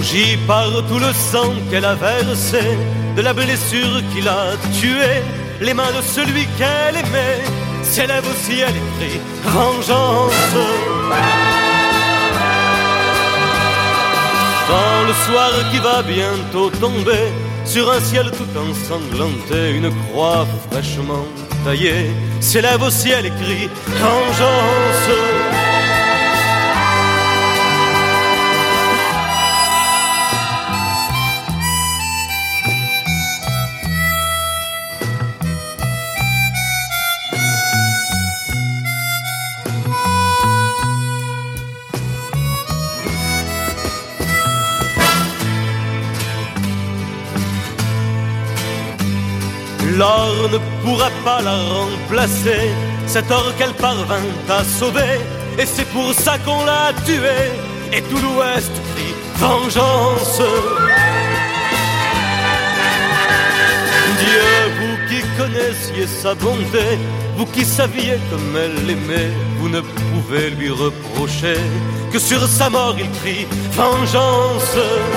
rougi par tout le sang qu'elle a versé, de la blessure qui l'a tuée, les mains de celui qu'elle aimait s'élèvent au ciel et crient vengeance. Dans le soir qui va bientôt tomber, sur un ciel tout ensanglanté, une croix fraîchement taillée s'élève au ciel et crie vengeance. L'or ne pourra pas la remplacer, cet or qu'elle parvint à sauver, et c'est pour ça qu'on l'a tuée, et tout l'Ouest crie vengeance. Dieu, vous qui connaissiez sa bonté, vous qui saviez comme elle l'aimait, vous ne pouvez lui reprocher que sur sa mort il crie vengeance.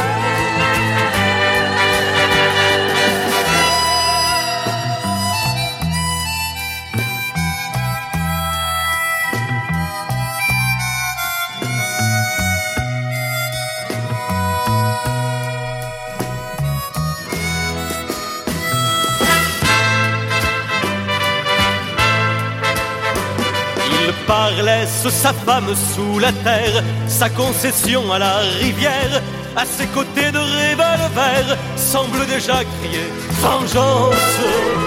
Laisse sa femme sous la terre, sa concession à la rivière, à ses côtés de revolver, semble déjà crier vengeance.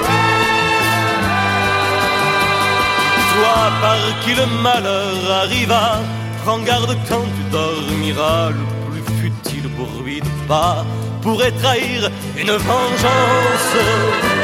Toi par qui le malheur arriva, prends garde quand tu dormiras, le plus futile bruit de pas pourrait trahir une vengeance.